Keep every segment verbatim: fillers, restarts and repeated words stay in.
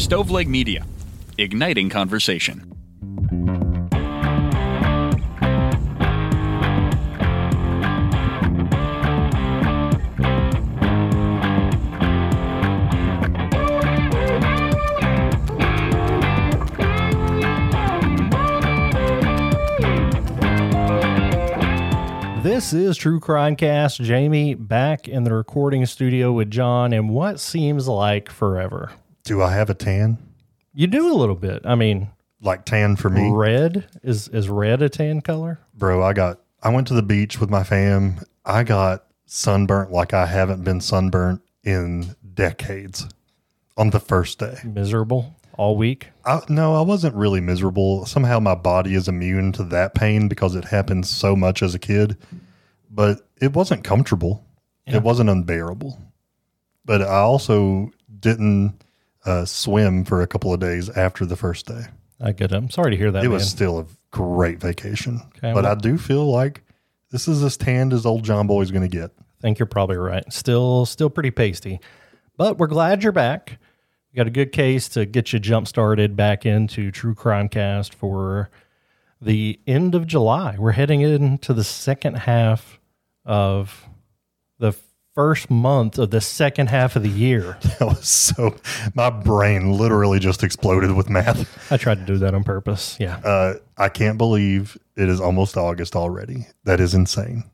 Stoveleg Media, igniting conversation. This is True Crime Cast. Jamie back in the recording studio with John in what seems like forever. Do I have a tan? You do a little bit. I mean, like tan for me? Red is is red a tan color? Bro, I got I went to the beach with my fam. I got sunburnt like I haven't been sunburnt in decades on the first day. Miserable all week? I, no, I wasn't really miserable. Somehow my body is immune to that pain because it happened so much as a kid. But it wasn't comfortable. Yeah. It wasn't unbearable. But I also didn't uh, swim for a couple of days after the first day. I get it. I'm sorry to hear that, It man. was still a great vacation. Okay, but well, I do feel like this is as tanned as old John Boy's going to get. I think you're probably right. Still, still pretty pasty. But we're glad you're back. We got a good case to get you jump started back into True Crime Cast for the end of July. We're heading into the second half of the first month of the second half of the year. That was so, my brain literally just exploded with math. I tried to do that on purpose. Yeah. Uh, I can't believe it is almost August already. That is insane.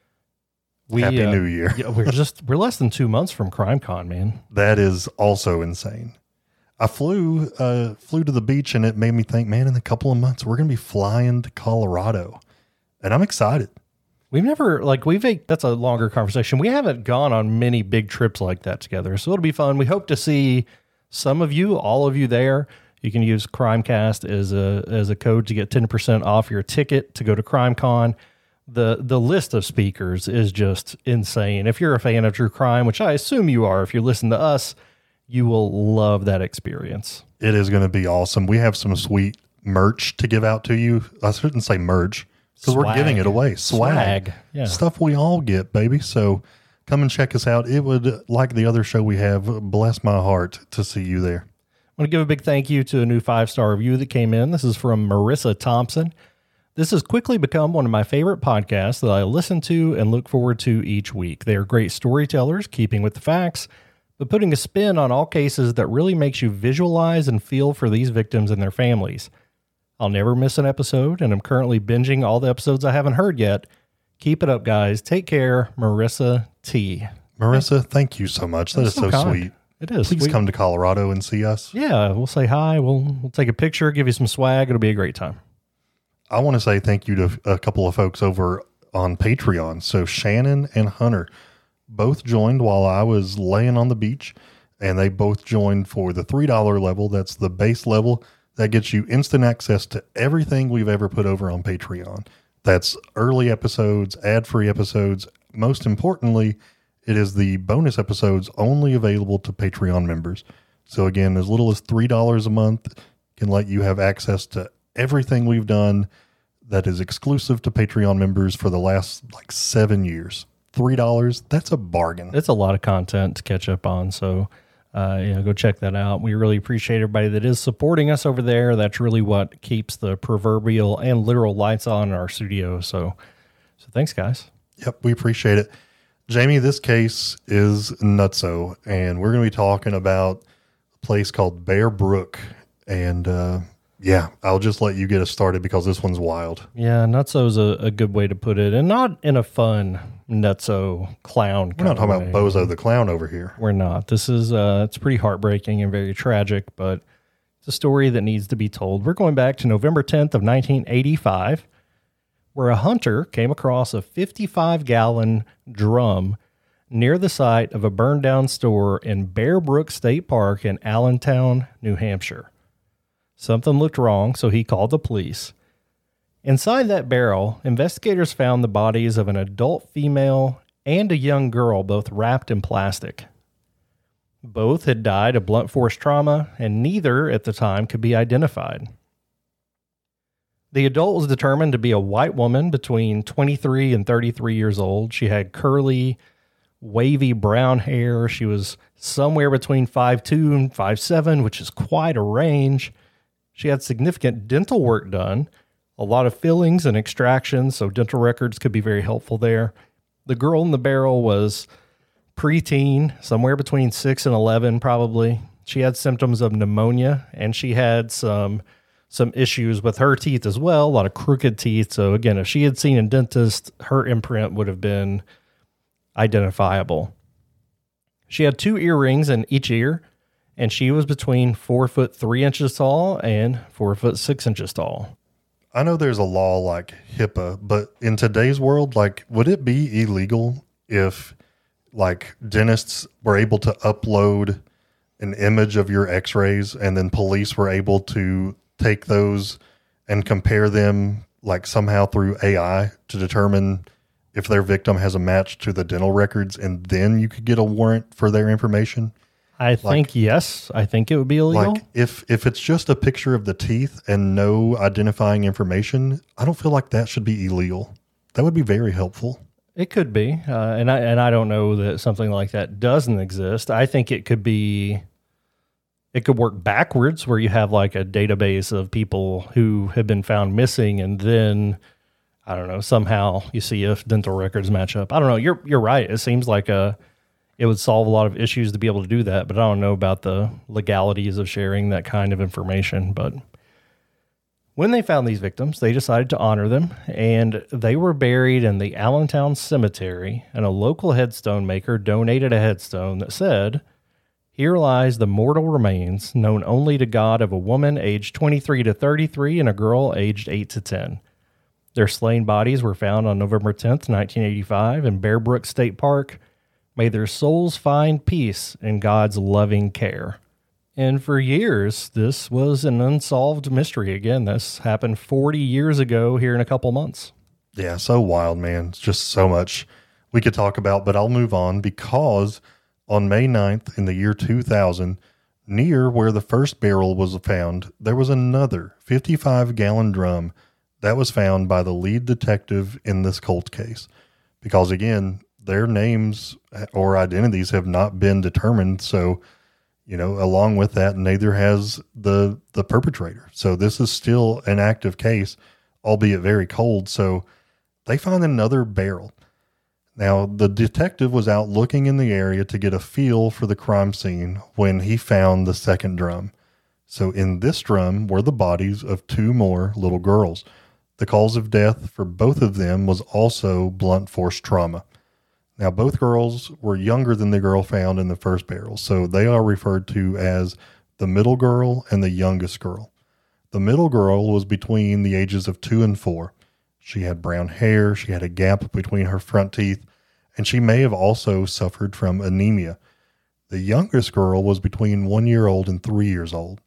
We, Happy uh, New Year. Yeah, we're just, we're less than two months from CrimeCon, man. That is also insane. I flew, uh, flew to the beach and it made me think, man, in a couple of months, we're going to be flying to Colorado and I'm excited. We've never, like, we've, that's a longer conversation. We haven't gone on many big trips like that together. So it'll be fun. We hope to see some of you, all of you there. You can use CrimeCast as a, as a code to get ten percent off your ticket to go to CrimeCon. The, the list of speakers is just insane. If you're a fan of true crime, which I assume you are, if you listen to us, you will love that experience. It is going to be awesome. We have some sweet merch to give out to you. I shouldn't say merch, because we're giving it away. Swag. Swag. Yeah. Stuff we all get, baby. So come and check us out. It would, like the other show we have, bless my heart to see you there. I want to give a big thank you to a new five-star review that came in. This is from Marissa Thompson. This has quickly become one of my favorite podcasts that I listen to and look forward to each week. They are great storytellers, keeping with the facts, but putting a spin on all cases that really makes you visualize and feel for these victims and their families. I'll never miss an episode, and I'm currently binging all the episodes I haven't heard yet. Keep it up, guys. Take care, Marissa T. Marissa, thank you so much. That That's is so, so sweet. It is. Please We, come to Colorado and see us. Yeah, we'll say hi. We'll we'll take a picture, give you some swag. It'll be a great time. I want to say thank you to a couple of folks over on Patreon. So Shannon and Hunter both joined while I was laying on the beach, and they both joined for the three dollar level. That's the base level. That gets you instant access to everything we've ever put over on Patreon. That's early episodes, ad-free episodes. Most importantly, it is the bonus episodes only available to Patreon members. So again, as little as three dollars a month can let you have access to everything we've done that is exclusive to Patreon members for the last like seven years. three dollars, that's a bargain. It's a lot of content to catch up on. So Uh, yeah, go check that out. We really appreciate everybody that is supporting us over there. That's really what keeps the proverbial and literal lights on in our studio. So, so thanks, guys. Yep, we appreciate it. Jamie, this case is nutso, and we're going to be talking about a place called Bear Brook. And uh, yeah, I'll just let you get us started because this one's wild. Yeah, nutso is a, a good way to put it, and not in a fun nutso clown. We're not talking about Bozo the Clown over here. We're not. This is uh, it's pretty heartbreaking and very tragic, but it's a story that needs to be told. We're going back to November tenth of nineteen eighty-five, where a hunter came across a fifty-five gallon drum near the site of a burned down store in Bear Brook State Park in Allentown, New Hampshire. Something looked wrong, so he called the police. Inside that barrel, investigators found the bodies of an adult female and a young girl, both wrapped in plastic. Both had died of blunt force trauma, and neither at the time could be identified. The adult was determined to be a white woman between twenty-three and thirty-three years old. She had curly, wavy brown hair. She was somewhere between five two and five seven, which is quite a range. She had significant dental work done, a lot of fillings and extractions, so dental records could be very helpful there. The girl in the barrel was preteen, somewhere between six and eleven probably. She had symptoms of pneumonia, and she had some some issues with her teeth as well, a lot of crooked teeth. So again, if she had seen a dentist, her imprint would have been identifiable. She had two earrings in each ear, and she was between four foot three inches tall and four foot six inches tall. I know there's a law like HIPAA, but in today's world, like, would it be illegal if like dentists were able to upload an image of your x-rays and then police were able to take those and compare them like somehow through A I to determine if their victim has a match to the dental records, and then you could get a warrant for their information? I think, like, yes, I think it would be illegal. Like if, if it's just a picture of the teeth and no identifying information, I don't feel like that should be illegal. That would be very helpful. It could be. Uh, and I, and I don't know that something like that doesn't exist. I think it could be, it could work backwards where you have like a database of people who have been found missing. And then, I don't know, somehow you see if dental records match up. I don't know. You're, you're right. It seems like a, it would solve a lot of issues to be able to do that, but I don't know about the legalities of sharing that kind of information. But when they found these victims, they decided to honor them, and they were buried in the Allentown Cemetery, and a local headstone maker donated a headstone that said, "Here lies the mortal remains known only to God of a woman aged twenty-three to thirty-three and a girl aged eight to ten. Their slain bodies were found on November tenth, nineteen eighty-five in Bear Brook State Park. May their souls find peace in God's loving care." And for years, this was an unsolved mystery. Again, this happened forty years ago here in a couple months. Yeah, so wild, man. It's just so much we could talk about, but I'll move on because on May ninth in the year two thousand, near where the first barrel was found, there was another fifty-five gallon drum that was found by the lead detective in this cold case. Because again, their names or identities have not been determined. So, you know, along with that, neither has the, the perpetrator. So this is still an active case, albeit very cold. So they find another barrel. Now, the detective was out looking in the area to get a feel for the crime scene when he found the second drum. So in this drum were the bodies of two more little girls. The cause of death for both of them was also blunt force trauma. Now, both girls were younger than the girl found in the first barrel, so they are referred to as the middle girl and the youngest girl. The middle girl was between the ages of two and four. She had brown hair, she had a gap between her front teeth, and she may have also suffered from anemia. The youngest girl was between one year old and three years old.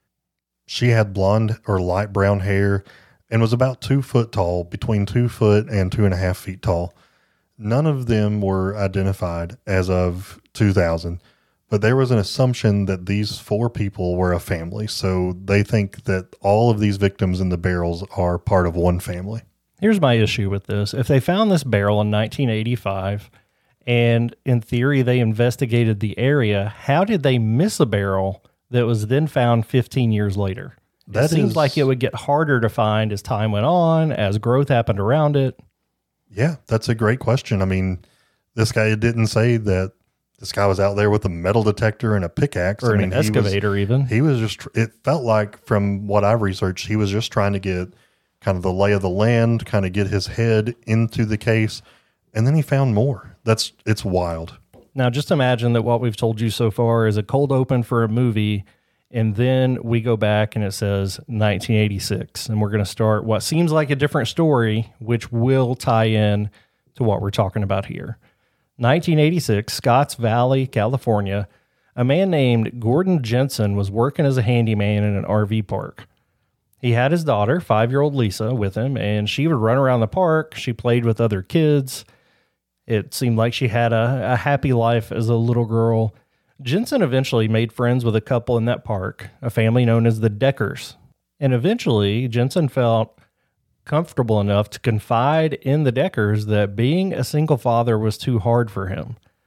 She had blonde or light brown hair and was about two foot tall, between two foot and two and a half feet tall. None of them were identified as of two thousand, but there was an assumption that these four people were a family. So they think that all of these victims in the barrels are part of one family. Here's my issue with this. If they found this barrel in nineteen eighty-five, and in theory they investigated the area, how did they miss a barrel that was then found fifteen years later? That it seems is, like it would get harder to find as time went on, as growth happened around it. Yeah, that's a great question. I mean, this guy didn't say that this guy was out there with a metal detector and a pickaxe. Or I mean, an excavator he was, even. He was just, it felt like from what I've researched, he was just trying to get kind of the lay of the land, kind of get his head into the case. And then he found more. That's, it's wild. Now, just imagine that what we've told you so far is a cold open for a movie. And then we go back and it says nineteen eighty-six, and we're going to start what seems like a different story, which will tie in to what we're talking about here. nineteen eighty-six, Scotts Valley, California, a man named Gordon Jensen was working as a handyman in an R V park. He had his daughter, five-year-old Lisa, with him, and she would run around the park. She played with other kids. It seemed like she had a, a happy life as a little girl. Jensen eventually made friends with a couple in that park, a family known as the Deckers. And eventually, Jensen felt comfortable enough to confide in the Deckers that being a single father was too hard for him.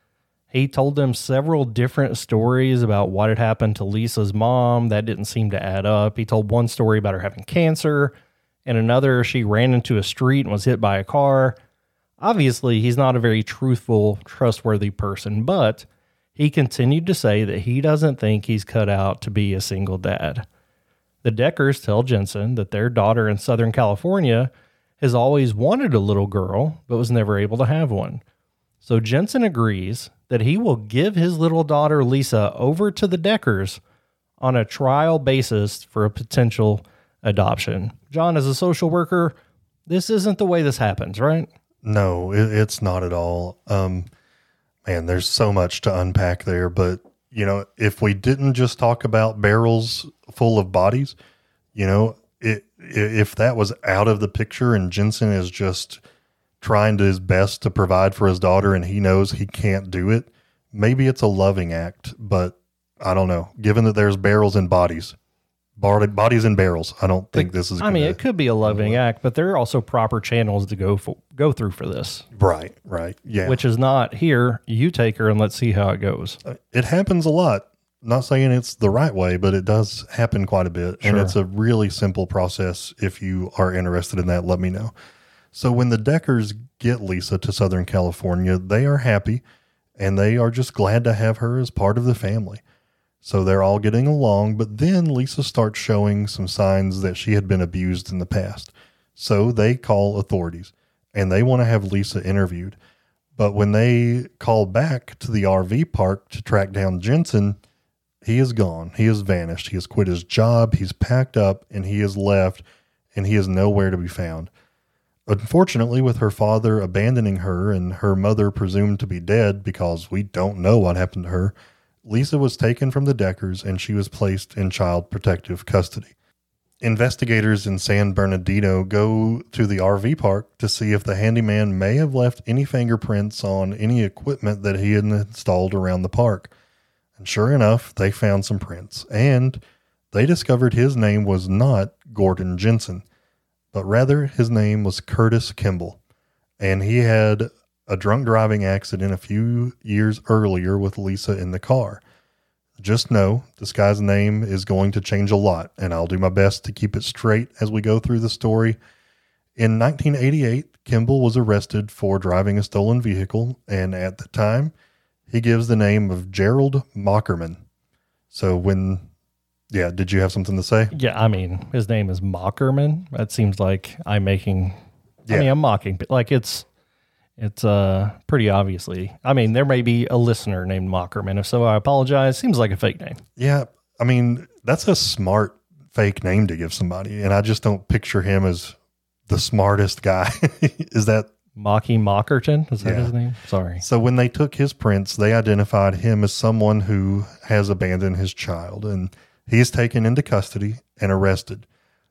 He told them several different stories about what had happened to Lisa's mom. That didn't seem to add up. He told one story about her having cancer, and another, she ran into a street and was hit by a car. Obviously, he's not a very truthful, trustworthy person, but he continued to say that he doesn't think he's cut out to be a single dad. The Deckers tell Jensen that their daughter in Southern California has always wanted a little girl, but was never able to have one. So Jensen agrees that he will give his little daughter Lisa over to the Deckers on a trial basis for a potential adoption. John, as a social worker, this isn't the way this happens, right? No, it, it's not at all. Um, man, there's so much to unpack there, but you know, if we didn't just talk about barrels full of bodies, you know, it, if that was out of the picture and Jensen is just trying to his best to provide for his daughter and he knows he can't do it, maybe it's a loving act, but I don't know. Given that there's barrels and bodies, bodies and barrels, I don't think this is I mean, it could be a loving act, but there are also proper channels to go for, go through for this. Right, right. Yeah. Which is not, here, you take her and let's see how it goes. It happens a lot. Not saying it's the right way, but it does happen quite a bit. Sure. And it's a really simple process. If you are interested in that, let me know. So when the Deckers get Lisa to Southern California, they are happy and they are just glad to have her as part of the family. So they're all getting along, but then Lisa starts showing some signs that she had been abused in the past. So they call authorities and they want to have Lisa interviewed. But when they call back to the R V park to track down Jensen, he is gone. He has vanished. He has quit his job. He's packed up and he has left and he is nowhere to be found. Unfortunately, with her father abandoning her and her mother presumed to be dead because we don't know what happened to her, Lisa was taken from the Deckers and she was placed in child protective custody. Investigators in San Bernardino go to the R V park to see if the handyman may have left any fingerprints on any equipment that he had installed around the park. And sure enough, they found some prints, and they discovered his name was not Gordon Jensen, but rather his name was Curtis Kimball, and he had a drunk driving accident a few years earlier with Lisa in the car. Just know this guy's name is going to change a lot, and I'll do my best to keep it straight as we go through the story. In nineteen eighty-eight, Kimball was arrested for driving a stolen vehicle, and at the time, he gives the name of Gerald Mockerman. So when, yeah, did you have something to say? Yeah, I mean, his name is Mockerman. That seems like I'm making, Yeah. I mean, I'm mocking, but like it's, it's uh pretty obviously, I mean, there may be a listener named Mockerman. If so, I apologize. Seems like a fake name. Yeah, I mean, that's a smart fake name to give somebody, and I just don't picture him as the smartest guy. Is that... Mocky Mockerton? Is that Yeah. his name? Sorry. So when they took his prints, they identified him as someone who has abandoned his child, and he's taken into custody and arrested.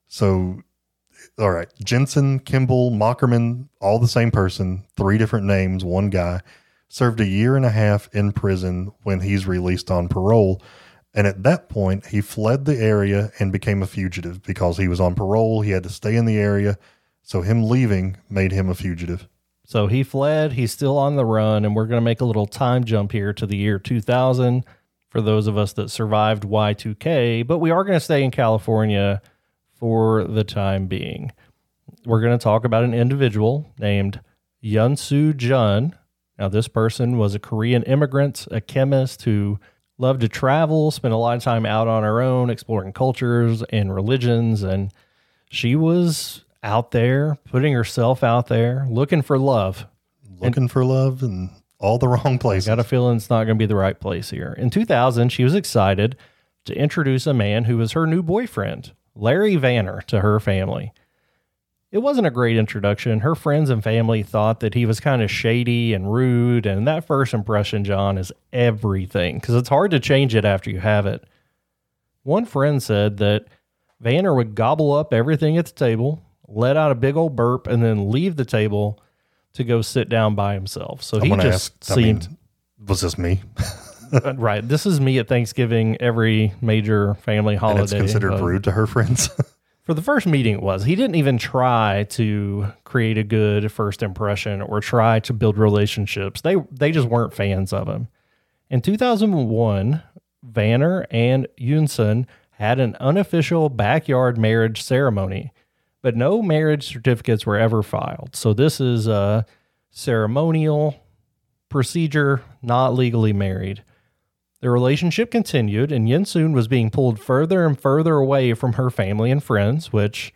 So, all right, Jensen, Kimball, Mockerman, all the same person, three different names, one guy, served a year and a half in prison when he's released on parole. And at that point, he fled the area and became a fugitive because he was on parole. He had to stay in the area. So him leaving made him a fugitive. So he fled, he's still on the run, and we're going to make a little time jump here to the year two thousand for those of us that survived Y two K, but we are going to stay in California for the time being. We're going to talk about an individual named Yunsu Jun. Now, this person was a Korean immigrant, a chemist who loved to travel, spent a lot of time out on her own, exploring cultures and religions, and she was out there, putting herself out there, looking for love. Looking and, for love in all the wrong places. I got a feeling it's not going to be the right place here. In two thousand, she was excited to introduce a man who was her new boyfriend, Larry Vanner, to her family. It wasn't a great introduction. Her friends and family thought that he was kind of shady and rude, and that first impression, John, is everything, because it's hard to change it after you have it. One friend said that Vanner would gobble up everything at the table, let out a big old burp, and then leave the table to go sit down by himself. So he just ask, seemed... I mean, was this me? Right. This is me at Thanksgiving, every major family holiday. And it's considered rude to her friends? For the first meeting, it was. He didn't even try to create a good first impression or try to build relationships. They they just weren't fans of him. In two thousand one, Vanner and Yunsun had an unofficial backyard marriage ceremony, but no marriage certificates were ever filed. So this is a ceremonial procedure, not legally married. The relationship continued, and Yunsun was being pulled further and further away from her family and friends, which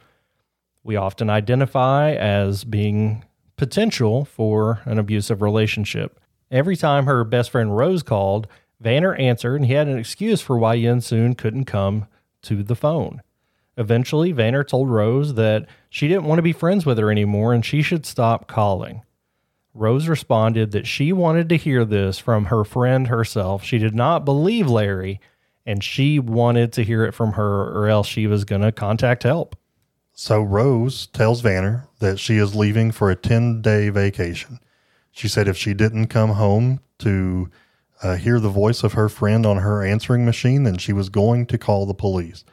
we often identify as being potential for an abusive relationship. Every time her best friend Rose called, Vanner answered, and he had an excuse for why Yunsun couldn't come to the phone. Eventually, Vanner told Rose that she didn't want to be friends with her anymore and she should stop calling. Rose responded that she wanted to hear this from her friend herself. She did not believe Larry, and she wanted to hear it from her, or else she was going to contact help. So Rose tells Vanner that she is leaving for a ten-day vacation. She said if she didn't come home to uh, hear the voice of her friend on her answering machine, then she was going to call the police.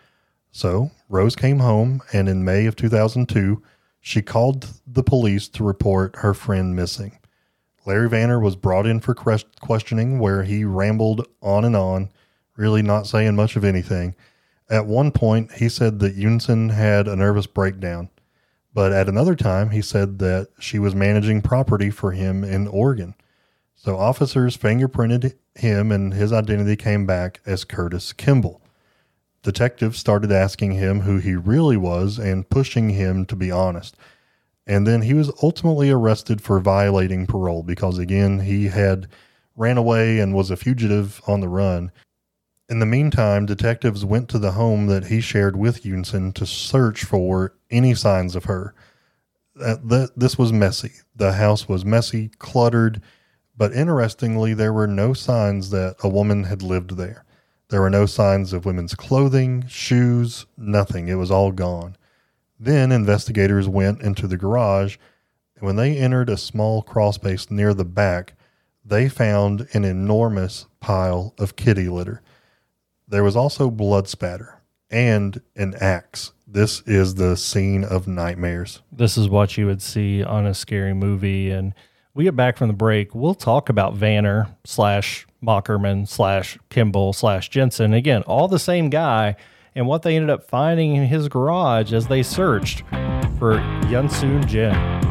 So Rose came home, and in May of two thousand two, she called the police to report her friend missing. Larry Vanner was brought in for questioning, where he rambled on and on, really not saying much of anything. At one point, he said that Yunsun had a nervous breakdown, but at another time, he said that she was managing property for him in Oregon. So officers fingerprinted him, and his identity came back as Curtis Kimball. Detectives started asking him who he really was and pushing him to be honest. And then he was ultimately arrested for violating parole because, again, he had ran away and was a fugitive on the run. In the meantime, detectives went to the home that he shared with Yunsun to search for any signs of her. Uh, th- this was messy. The house was messy, cluttered, but interestingly, there were no signs that a woman had lived there. There were no signs of women's clothing, shoes, nothing. It was all gone. Then investigators went into the garage, and when they entered a small crawl space near the back, they found an enormous pile of kitty litter. There was also blood spatter and an axe. This is the scene of nightmares. This is what you would see on a scary movie. And we get back from the break, we'll talk about Vanner slash Mockerman slash Kimball slash Jensen. Again, all the same guy, and what they ended up finding in his garage as they searched for Yunsun Jin.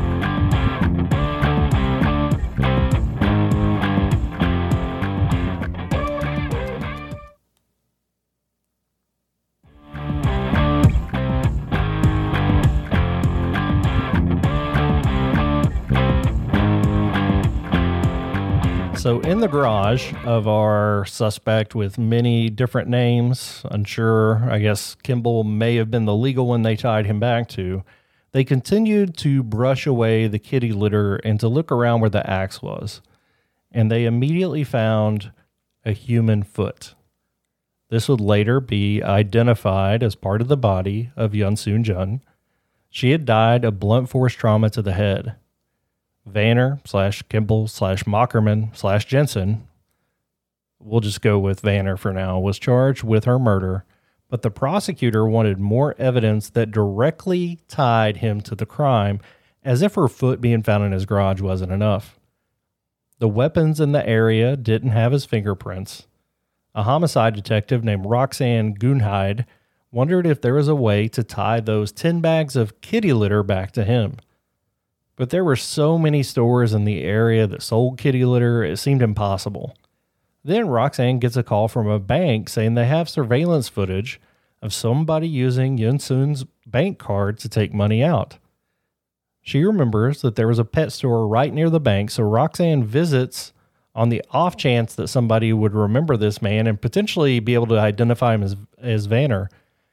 So in the garage of our suspect with many different names, unsure, I guess Kimball may have been the legal one they tied him back to, they continued to brush away the kitty litter and to look around where the axe was. And they immediately found a human foot. This would later be identified as part of the body of Yunsun Jin. She had died of blunt force trauma to the head. Vanner slash Kimball slash Mockerman slash Jensen, we'll just go with Vanner for now, was charged with her murder, but the prosecutor wanted more evidence that directly tied him to the crime, as if her foot being found in his garage wasn't enough. The weapons in the area didn't have his fingerprints. A homicide detective named Roxanne Gunhide wondered if there was a way to tie those ten bags of kitty litter back to him. But there were so many stores in the area that sold kitty litter, it seemed impossible. Then Roxanne gets a call from a bank saying they have surveillance footage of somebody using Yunsun's bank card to take money out. She remembers that there was a pet store right near the bank, so Roxanne visits on the off chance that somebody would remember this man and potentially be able to identify him as, as Vanner.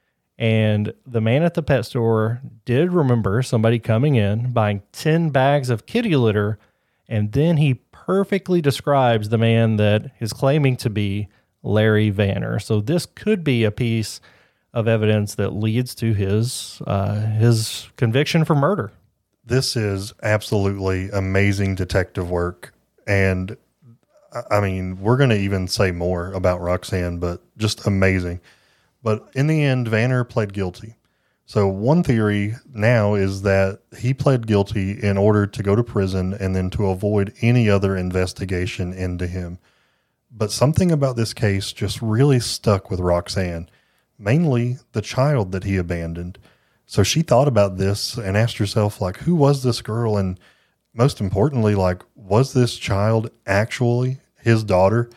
And the man at the pet store did remember somebody coming in, buying ten bags of kitty litter, and then he perfectly describes the man that is claiming to be Larry Vanner. So this could be a piece of evidence that leads to his uh, his conviction for murder. This is absolutely amazing detective work. And I mean, we're going to even say more about Roxanne, but just amazing. But in the end, Vanner pled guilty. So one theory now is that he pled guilty in order to go to prison and then to avoid any other investigation into him. But something about this case just really stuck with Roxanne, mainly the child that he abandoned. So she thought about this and asked herself, like, who was this girl? And most importantly, like, was this child actually his daughter?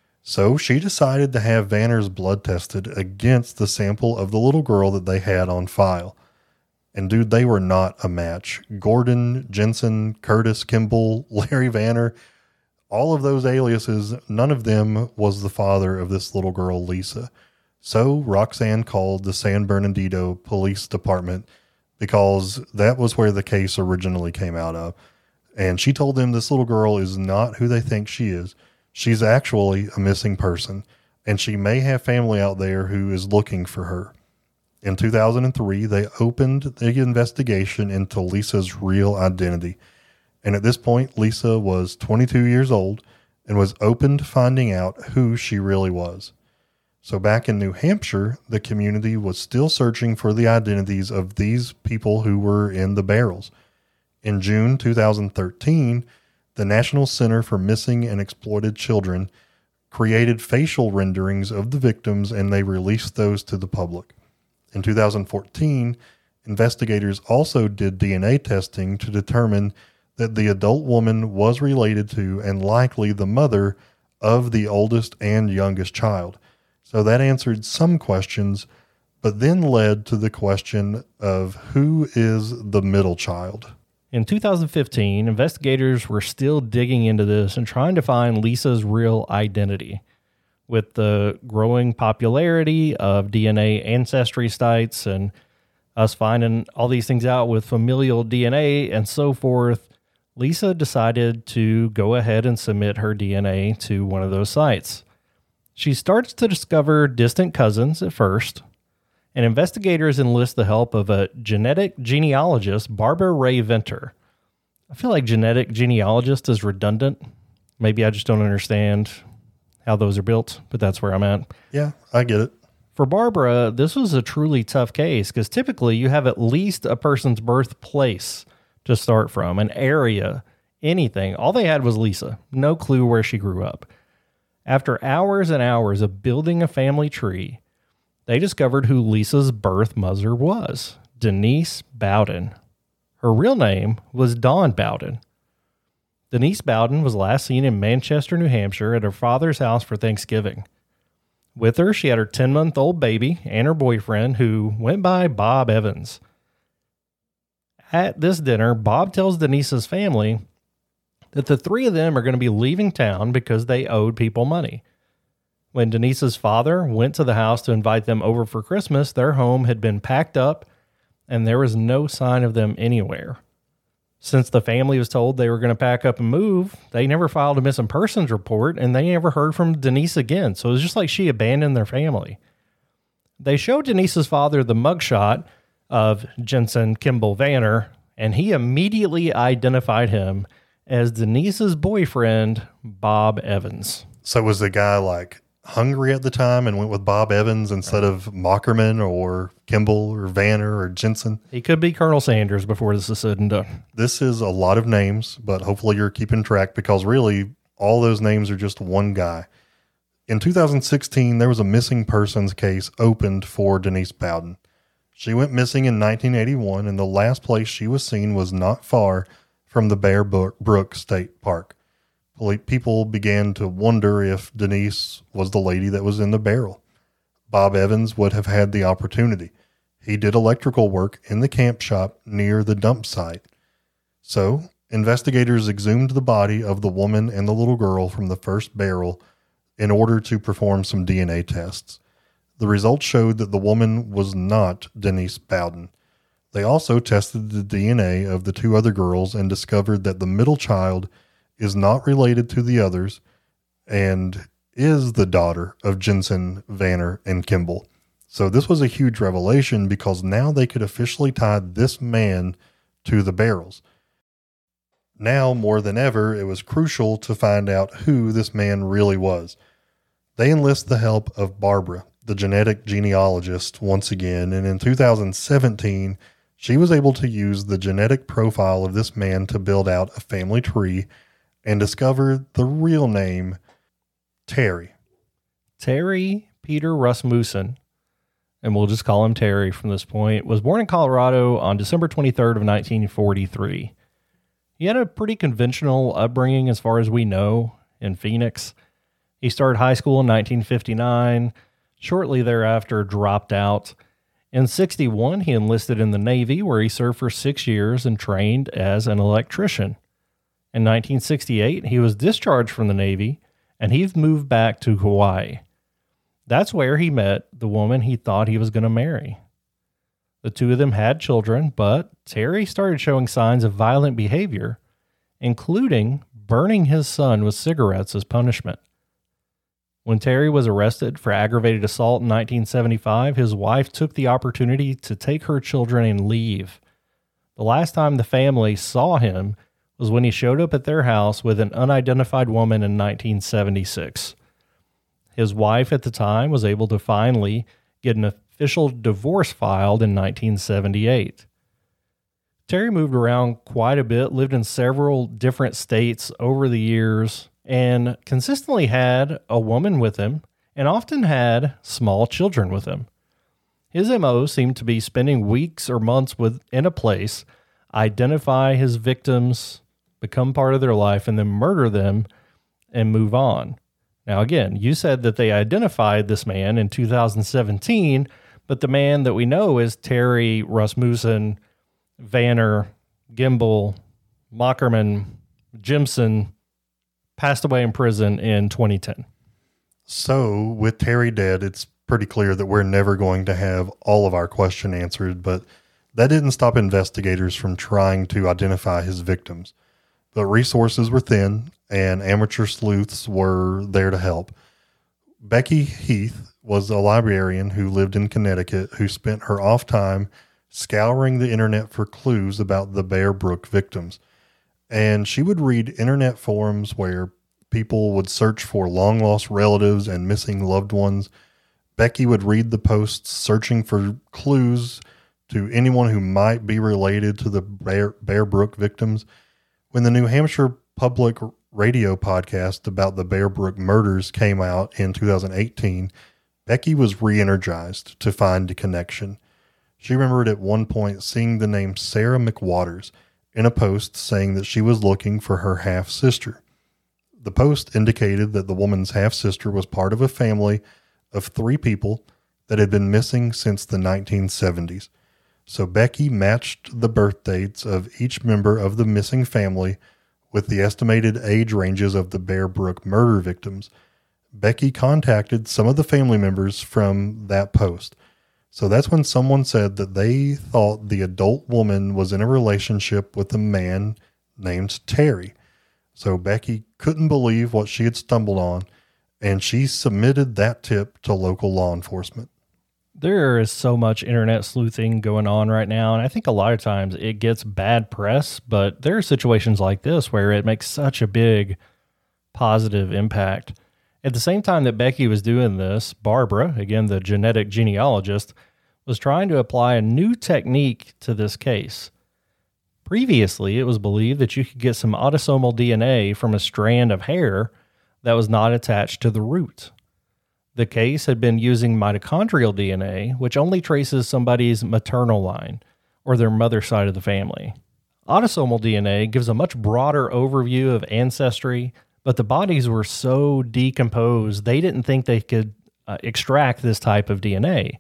So she decided to have Vanner's blood tested against the sample of the little girl that they had on file. And dude, they were not a match. Gordon, Jensen, Curtis, Kimball, Larry Vanner, all of those aliases, none of them was the father of this little girl, Lisa. So Roxanne called the San Bernardino Police Department because that was where the case originally came out of. And she told them this little girl is not who they think she is. She's actually a missing person, and she may have family out there who is looking for her. In two thousand three, they opened the investigation into Lisa's real identity. And at this point, Lisa was twenty-two years old and was open to finding out who she really was. So back in New Hampshire, the community was still searching for the identities of these people who were in the barrels. In June two thousand thirteen, the National Center for Missing and Exploited Children created facial renderings of the victims, and they released those to the public. In two thousand fourteen, investigators also did D N A testing to determine that the adult woman was related to and likely the mother of the oldest and youngest child. So that answered some questions, but then led to the question of who is the middle child. In two thousand fifteen, investigators were still digging into this and trying to find Lisa's real identity. With the growing popularity of D N A ancestry sites and us finding all these things out with familial D N A and so forth, Lisa decided to go ahead and submit her D N A to one of those sites. She starts to discover distant cousins at first, and investigators enlist the help of a genetic genealogist, Barbara Ray Venter. I feel like genetic genealogist is redundant. Maybe I just don't understand how those are built, but that's where I'm at. Yeah, I get it. For Barbara, this was a truly tough case because typically you have at least a person's birthplace to start from, an area, anything. All they had was Lisa. No clue where she grew up. After hours and hours of building a family tree, they discovered who Lisa's birth mother was, Denise Bowden. Her real name was Dawn Bowden. Denise Bowden was last seen in Manchester, New Hampshire at her father's house for Thanksgiving. With her, she had her ten-month-old baby and her boyfriend, who went by Bob Evans. At this dinner, Bob tells Denise's family that the three of them are going to be leaving town because they owed people money. When Denise's father went to the house to invite them over for Christmas, their home had been packed up and there was no sign of them anywhere. Since the family was told they were going to pack up and move, they never filed a missing persons report and they never heard from Denise again. So it was just like she abandoned their family. They showed Denise's father the mugshot of Jensen Kimball Vanner, and he immediately identified him as Denise's boyfriend, Bob Evans. So was the guy like hungry at the time and went with Bob Evans instead of Mockerman or Kimball or Vanner or Jensen? He could be Colonel Sanders before this is said and done. This is a lot of names, but hopefully you're keeping track because really all those names are just one guy. In two thousand sixteen, there was a missing persons case opened for Denise Bowden. She went missing in nineteen eighty-one, and the last place she was seen was not far from the Bear Brook State Park. People began to wonder if Denise was the lady that was in the barrel. Bob Evans would have had the opportunity. He did electrical work in the camp shop near the dump site. So, investigators exhumed the body of the woman and the little girl from the first barrel in order to perform some D N A tests. The results showed that the woman was not Denise Bowden. They also tested the D N A of the two other girls and discovered that the middle child is not related to the others and is the daughter of Jensen, Vanner, and Kimball. So this was a huge revelation because now they could officially tie this man to the barrels. Now, more than ever, it was crucial to find out who this man really was. They enlist the help of Barbara, the genetic genealogist, once again, and in two thousand seventeen, she was able to use the genetic profile of this man to build out a family tree and discover the real name Terry. Terry Peter Rasmussen, and we'll just call him Terry from this point, was born in Colorado on December twenty-third of nineteen forty-three. He had a pretty conventional upbringing as far as we know in Phoenix. He started high school in nineteen fifty-nine, shortly thereafter dropped out. In sixty-one, he enlisted in the Navy, where he served for six years and trained as an electrician. In nineteen sixty-eight, he was discharged from the Navy, and he moved back to Hawaii. That's where he met the woman he thought he was going to marry. The two of them had children, but Terry started showing signs of violent behavior, including burning his son with cigarettes as punishment. When Terry was arrested for aggravated assault in nineteen seventy-five, his wife took the opportunity to take her children and leave. The last time the family saw him was when he showed up at their house with an unidentified woman in nineteen seventy-six. His wife at the time was able to finally get an official divorce filed in nineteen seventy-eight. Terry moved around quite a bit, lived in several different states over the years, and consistently had a woman with him and often had small children with him. His M O seemed to be spending weeks or months within a place, identify his victims, become part of their life, and then murder them and move on. Now, again, you said that they identified this man in two thousand seventeen, but the man that we know is Terry Rasmussen, Vanner, Gimbel, Mockerman, Jimson, passed away in prison in twenty ten. So with Terry dead, it's pretty clear that we're never going to have all of our question answered, but that didn't stop investigators from trying to identify his victims. But resources were thin, and amateur sleuths were there to help. Becky Heath was a librarian who lived in Connecticut who spent her off time scouring the internet for clues about the Bear Brook victims. And she would read internet forums where people would search for long-lost relatives and missing loved ones. Becky would read the posts searching for clues to anyone who might be related to the Bear, Bear Brook victims. When the New Hampshire Public Radio podcast about the Bear Brook murders came out in two thousand eighteen, Becky was re-energized to find a connection. She remembered at one point seeing the name Sarah McWaters in a post saying that she was looking for her half-sister. The post indicated that the woman's half-sister was part of a family of three people that had been missing since the nineteen seventies. So Becky matched the birth dates of each member of the missing family with the estimated age ranges of the Bear Brook murder victims. Becky contacted some of the family members from that post. So that's when someone said that they thought the adult woman was in a relationship with a man named Terry. So Becky couldn't believe what she had stumbled on, and she submitted that tip to local law enforcement. There is so much internet sleuthing going on right now, and I think a lot of times it gets bad press, but there are situations like this where it makes such a big positive impact. At the same time that Becky was doing this, Barbara, again, the genetic genealogist, was trying to apply a new technique to this case. Previously, it was believed that you could get some autosomal D N A from a strand of hair that was not attached to the root. The case had been using mitochondrial D N A, which only traces somebody's maternal line or their mother's side of the family. Autosomal D N A gives a much broader overview of ancestry, but the bodies were so decomposed, they didn't think they could uh, extract this type of D N A.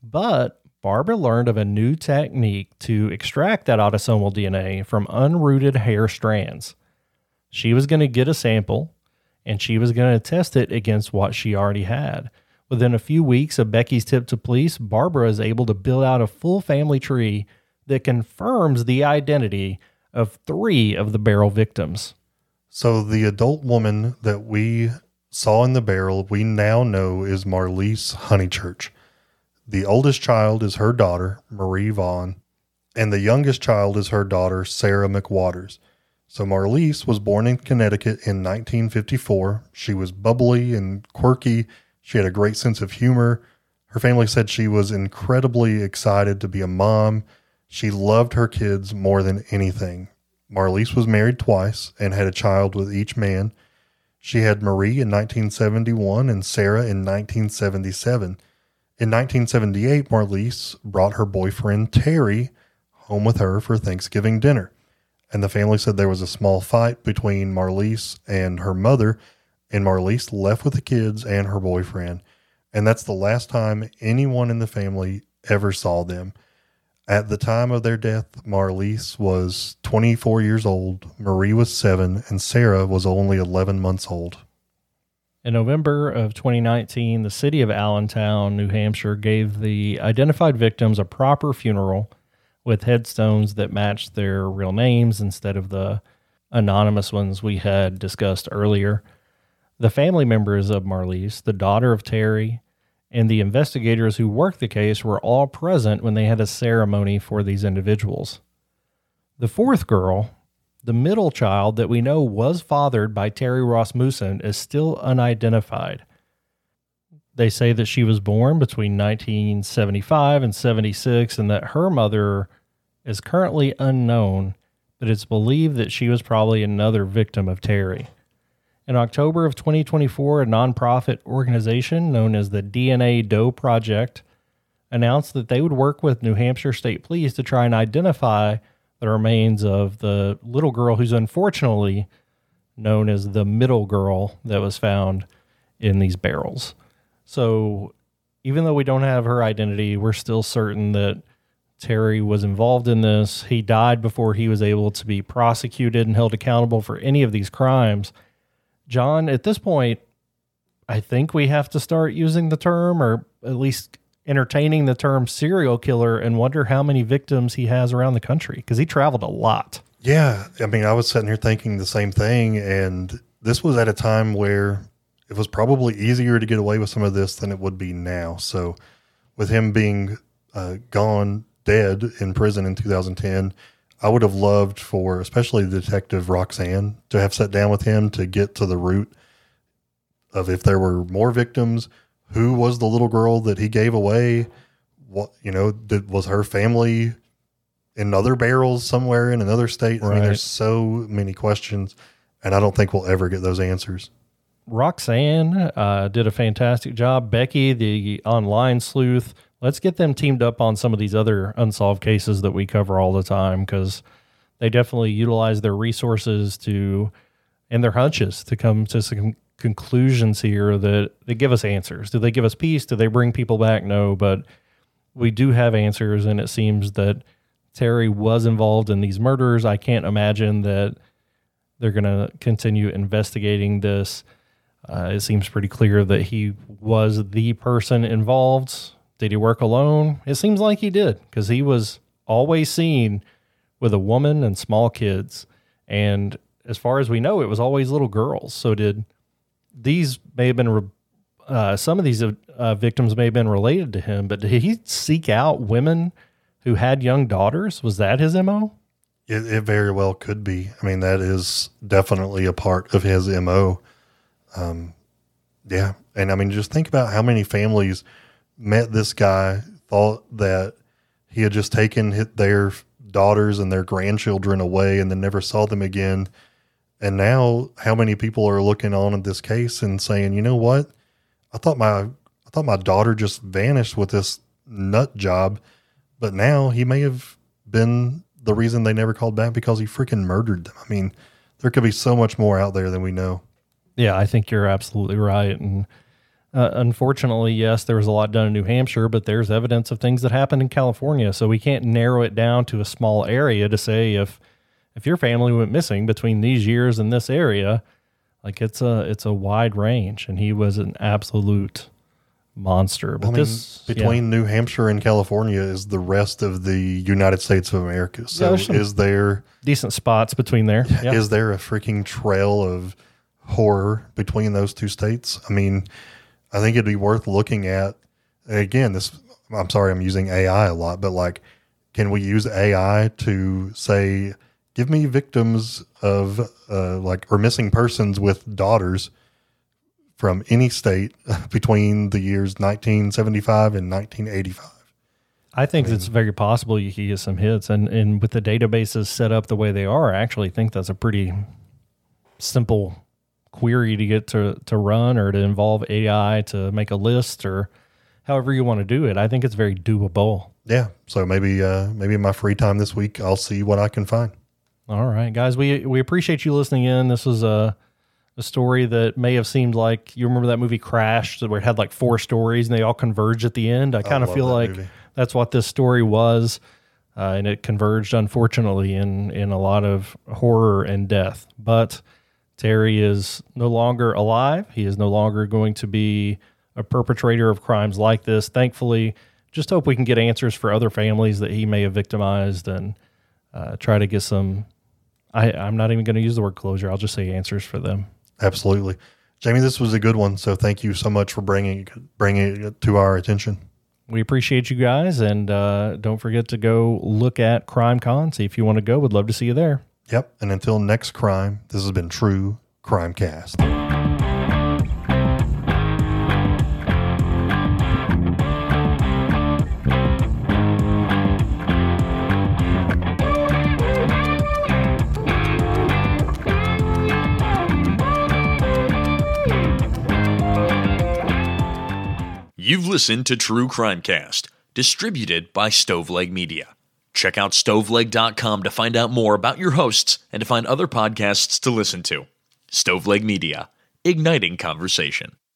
But Barbara learned of a new technique to extract that autosomal D N A from unrooted hair strands. She was going to get a sample, and she was going to test it against what she already had. Within a few weeks of Becky's tip to police, Barbara is able to build out a full family tree that confirms the identity of three of the barrel victims. So the adult woman that we saw in the barrel, we now know is Marlise Honeychurch. The oldest child is her daughter, Marie Vaughn, and the youngest child is her daughter, Sarah McWaters. So Marlise was born in Connecticut in nineteen fifty-four. She was bubbly and quirky. She had a great sense of humor. Her family said she was incredibly excited to be a mom. She loved her kids more than anything. Marlise was married twice and had a child with each man. She had Marie in nineteen seventy-one and Sarah in nineteen seventy-seven. In nineteen seventy-eight, Marlise brought her boyfriend Terry home with her for Thanksgiving dinner. And the family said there was a small fight between Marlise and her mother, and Marlise left with the kids and her boyfriend. And that's the last time anyone in the family ever saw them. At the time of their death, Marlise was twenty-four years old, Marie was seven, and Sarah was only eleven months old. In November of twenty nineteen, the city of Allentown, New Hampshire, gave the identified victims a proper funeral with headstones that matched their real names instead of the anonymous ones we had discussed earlier. The family members of Marlise, the daughter of Terry, and the investigators who worked the case were all present when they had a ceremony for these individuals. The fourth girl, the middle child that we know was fathered by Terry Rasmussen, is still unidentified. They say that she was born between nineteen seventy-five and seventy-six and that her mother is currently unknown, but it's believed that she was probably another victim of Terry. In October of twenty twenty-four, a nonprofit organization known as the D N A Doe Project announced that they would work with New Hampshire State Police to try and identify the remains of the little girl who's unfortunately known as the middle girl that was found in these barrels. So even though we don't have her identity, we're still certain that Terry was involved in this. He died before he was able to be prosecuted and held accountable for any of these crimes. John, at this point, I think we have to start using the term, or at least entertaining the term, serial killer, and wonder how many victims he has around the country, because he traveled a lot. Yeah. I mean, I was sitting here thinking the same thing, and this was at a time where it was probably easier to get away with some of this than it would be now. So with him being uh, gone, dead in prison in two thousand ten, I would have loved for, especially Detective Roxanne, to have sat down with him to get to the root of if there were more victims, who was the little girl that he gave away, what, you know, did, was her family in other barrels somewhere in another state? Right. I mean, there's so many questions, and I don't think we'll ever get those answers. Roxanne uh, did a fantastic job. Becky, the online sleuth, let's get them teamed up on some of these other unsolved cases that we cover all the time, because they definitely utilize their resources to and their hunches to come to some conclusions here that they give us answers. Do they give us peace? Do they bring people back? No, but we do have answers, and it seems that Terry was involved in these murders. I can't imagine that they're going to continue investigating this. Uh, it seems pretty clear that he was the person involved. Did he work alone? It seems like he did, because he was always seen with a woman and small kids. And as far as we know, it was always little girls. So did these may have been, uh, some of these uh, victims may have been related to him, but did he seek out women who had young daughters? Was that his M O? It, it very well could be. I mean, that is definitely a part of his M O. Um, yeah. And I mean, just think about how many families met this guy, thought that he had just taken hit their daughters and their grandchildren away and then never saw them again. And now how many people are looking on at this case and saying, you know what? I thought my, I thought my daughter just vanished with this nut job, but now he may have been the reason they never called back because he freaking murdered them. I mean, there could be so much more out there than we know. Yeah, I think you're absolutely right. And Uh, unfortunately, yes, there was a lot done in New Hampshire, but there's evidence of things that happened in California. So we can't narrow it down to a small area to say if if your family went missing between these years in this area, like it's a it's a wide range. And he was an absolute monster. But I mean, this between yeah. New Hampshire and California is the rest of the United States of America. So yeah, is there decent spots between there? Yeah. Is there a freaking trail of horror between those two states? I mean, I think it'd be worth looking at. Again, this, I'm sorry, I'm using A I a lot, but like, can we use A I to say, give me victims of uh, like, or missing persons with daughters from any state between the years nineteen seventy-five and nineteen eighty-five? I think I mean, it's very possible you could get some hits, and, and with the databases set up the way they are, I actually think that's a pretty simple query to get to, to run or to involve A I to make a list or however you want to do it. I think it's very doable. Yeah. So maybe, uh, maybe in my free time this week, I'll see what I can find. All right, guys, we, we appreciate you listening in. This was a, a story that may have seemed like, you remember that movie Crash, where it had like four stories and they all converge at the end. I kind of feel like movie. That's what this story was. Uh, and it converged, unfortunately, in, in a lot of horror and death. But Terry is no longer alive. He is no longer going to be a perpetrator of crimes like this. Thankfully, just hope we can get answers for other families that he may have victimized and uh, try to get some, I, I'm not even going to use the word closure. I'll just say answers for them. Absolutely. Jamie, this was a good one. So thank you so much for bringing, bringing it to our attention. We appreciate you guys, and uh, don't forget to go look at Crime Con. See if you want to go. Would love to see you there. Yep. And until next crime, this has been True Crime Cast. You've listened to True Crime Cast, distributed by Stoveleg Media. Check out stoveleg dot com to find out more about your hosts and to find other podcasts to listen to. Stoveleg Media, igniting conversation.